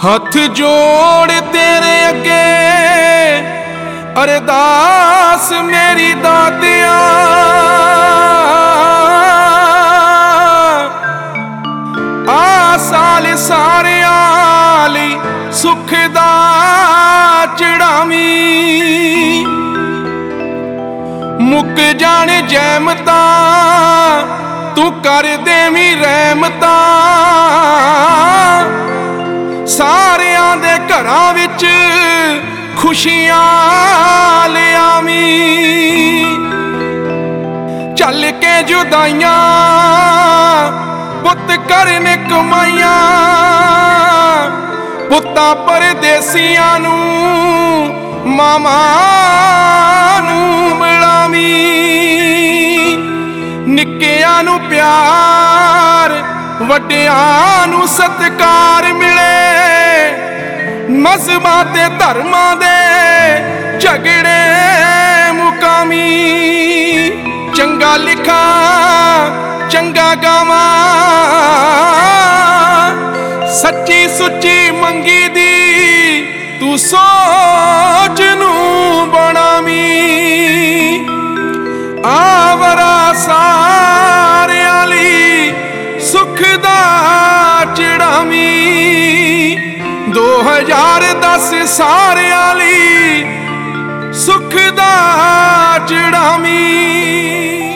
हथ जोड़ तेरे अगे अरदास मेरी दातिया, आ साल सारे आली सुख दा चढ़ावी, मुक जाने जैमता तू कर देवी रहमता, सारियां दे घरां विच खुशियां ले आवी, चल के जुदाइयां पुत करने कमाइयां, पुत्तां परदेसियां नू मामा नू मिलावी, निक्कियां नू प्यार वड्डियां नू सत्कार मिले, मजहबां ते धर्मां दे झगड़े मुकामी, चंगा लिखा चंगा गावां, सच्ची सुच्ची मंगी दी तू सोच नू बनावी, आवरा सारियां लई सुख दा चढ़ावी, 2010 सारियां लई सुख दा चढ़ावी।